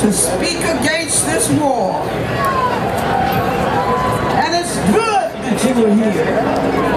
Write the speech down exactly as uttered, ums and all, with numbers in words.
to speak against this war. And it's good that you were here.